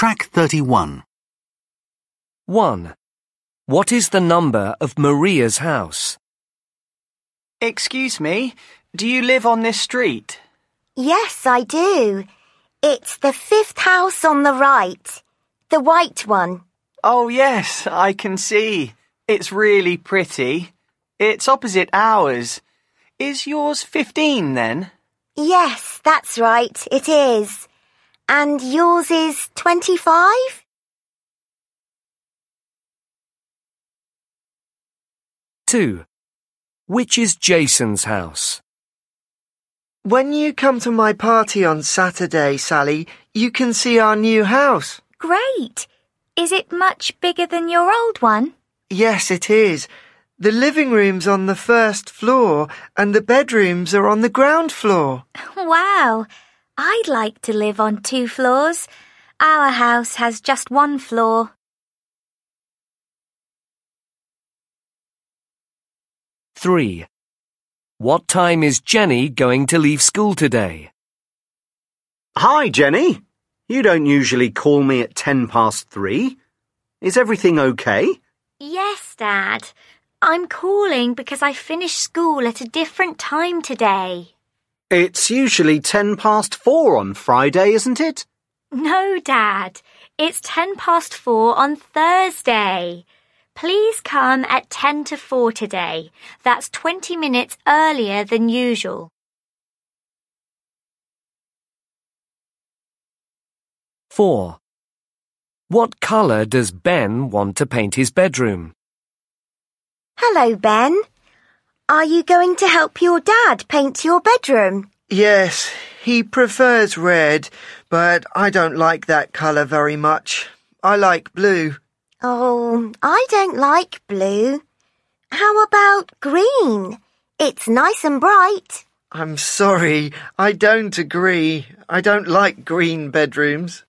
Track 31. 1. What is the number of Maria's house? Excuse me, do you live on this street? Yes, I do. It's the 5th house on the right. The white one. Oh yes, I can see. It's really pretty. It's opposite ours. Is yours 15 then? Yes, that's right, it is. And yours is 25? 2. Which is Jason's house? When you come to my party on Saturday, Sally, you can see our new house. Great! Is it much bigger than your old one? Yes, it is. The living room's on the 1st floor and the bedrooms are on the ground floor. Wow! I'd like to live on 2 floors. Our house has just 1 floor. 3. What time is Jenny going to leave school today? Hi, Jenny. You don't usually call me at 3:10. Is everything okay? Yes, Dad. I'm calling because I finished school at a different time today. It's usually 4:10 on Friday, isn't it? No, Dad. It's 4:10 on Thursday. Please come at 4 today. That's 20 minutes earlier than usual. 4. What colour does Ben want to paint his bedroom? Hello, Ben. Are you going to help your dad paint your bedroom? Yes, he prefers red, but I don't like that colour very much. I like blue. Oh, I don't like blue. How about green? It's nice and bright. I'm sorry, I don't agree. I don't like green bedrooms.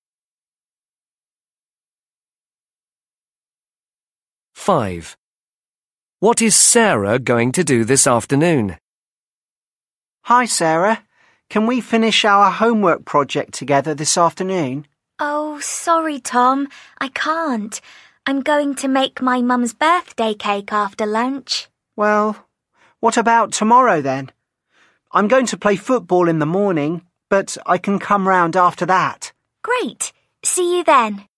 5. What is Sarah going to do this afternoon? Hi, Sarah. Can we finish our homework project together this afternoon? Oh, sorry, Tom. I can't. I'm going to make my mum's birthday cake after lunch. Well, what about tomorrow then? I'm going to play football in the morning, but I can come round after that. Great. See you then.